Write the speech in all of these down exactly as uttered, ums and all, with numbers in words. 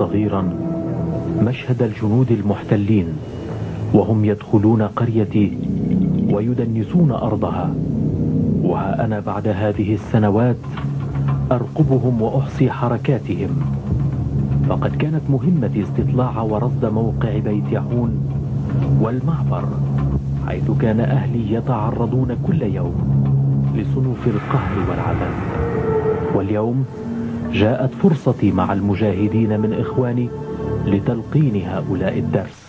صغيرا مشهد الجنود المحتلين وهم يدخلون قريتي ويدنسون أرضها، وها أنا بعد هذه السنوات أرقبهم وأحصي حركاتهم. فقد كانت مهمتي استطلاع ورصد موقع بيت عون والمعبر، حيث كان أهلي يتعرضون كل يوم لصنوف القهر والعذاب. واليوم جاءت فرصتي مع المجاهدين من إخواني لتلقين هؤلاء الدرس.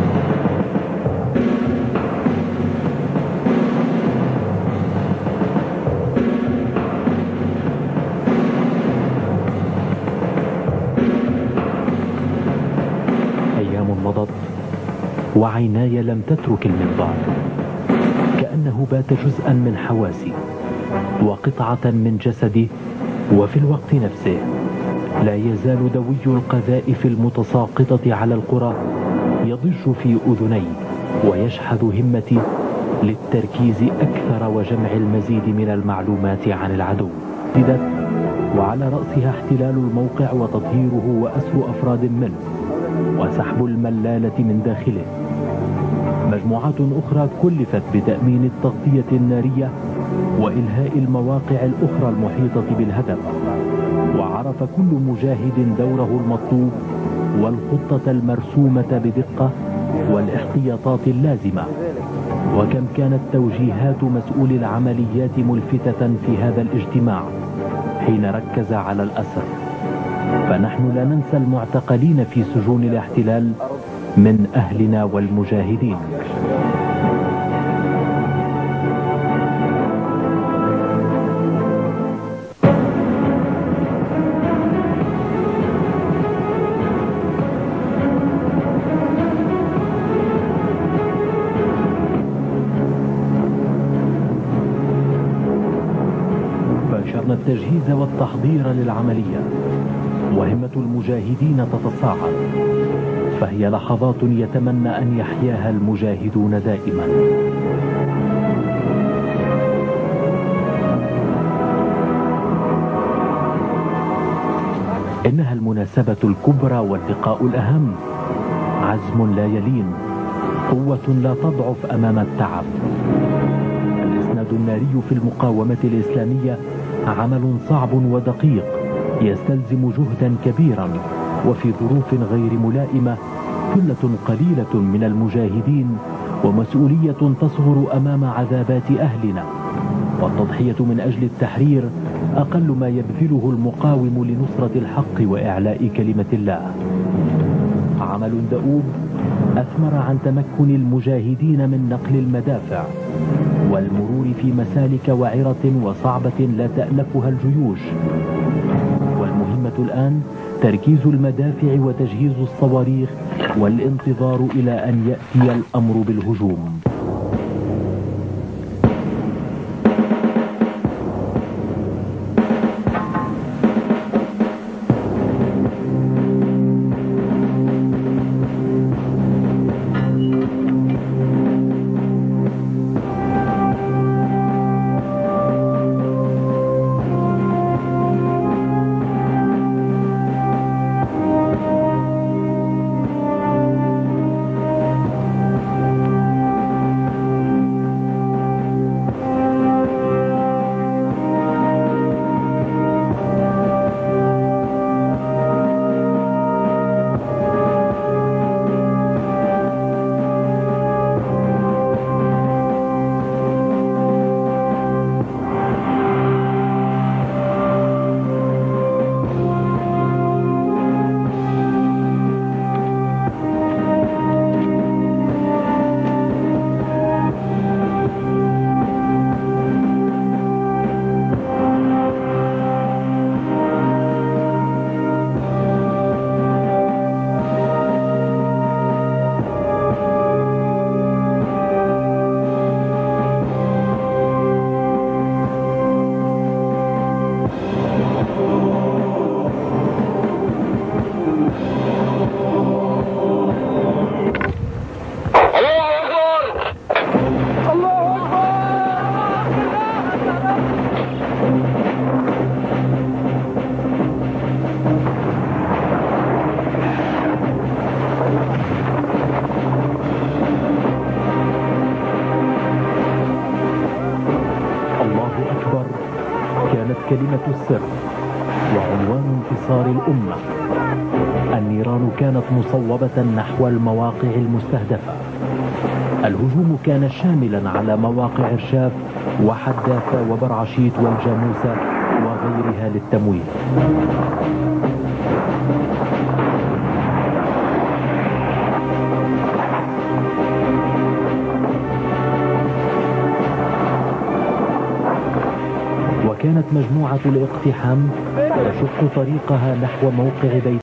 أيام مضت وعيناي لم تترك المنظار، كأنه بات جزءا من حواسي وقطعة من جسدي، وفي الوقت نفسه لا يزال دوي القذائف المتساقطة على القرى يضج في أذني ويشحذ همتي للتركيز أكثر وجمع المزيد من المعلومات عن العدو، وعلى رأسها احتلال الموقع وتطهيره وأسر أفراد منه وسحب الملالة من داخله. مجموعات أخرى كلفت بتأمين التغطية النارية وإلهاء المواقع الأخرى المحيطة بالهدف، وعرف كل مجاهد دوره المطلوب والخطة المرسومة بدقة والاحتياطات اللازمة. وكم كانت توجيهات مسؤول العمليات ملفتة في هذا الاجتماع حين ركز على الأسر، فنحن لا ننسى المعتقلين في سجون الاحتلال من أهلنا والمجاهدين. باشرنا التجهيز والتحضير للعملية، وهمة المجاهدين تتصاعد، فهي لحظات يتمنى أن يحياها المجاهدون دائما. إنها المناسبة الكبرى واللقاء الأهم، عزم لا يلين، قوة لا تضعف أمام التعب. الإسناد الناري في المقاومة الإسلامية عمل صعب ودقيق يستلزم جهدا كبيرا، وفي ظروف غير ملائمة ثلة قليلة من المجاهدين ومسؤولية تصغر أمام عذابات أهلنا، والتضحية من أجل التحرير أقل ما يبذله المقاوم لنصرة الحق وإعلاء كلمة الله. عمل دؤوب أثمر عن تمكن المجاهدين من نقل المدافع والمرور في مسالك وعرة وصعبة لا تألفها الجيوش. والمهمة الآن تركيز المدافع وتجهيز الصواريخ والانتظار إلى أن يأتي الأمر بالهجوم. كلمة السر وعنوان انتصار الأمة. النيران كانت مصوبة نحو المواقع المستهدفة. الهجوم كان شاملا على مواقع إرشاف وحداثة وبرعشيت والجاموسة وغيرها للتمويل. وكانت مجموعة الاقتحام تشق طريقها نحو موقع بيت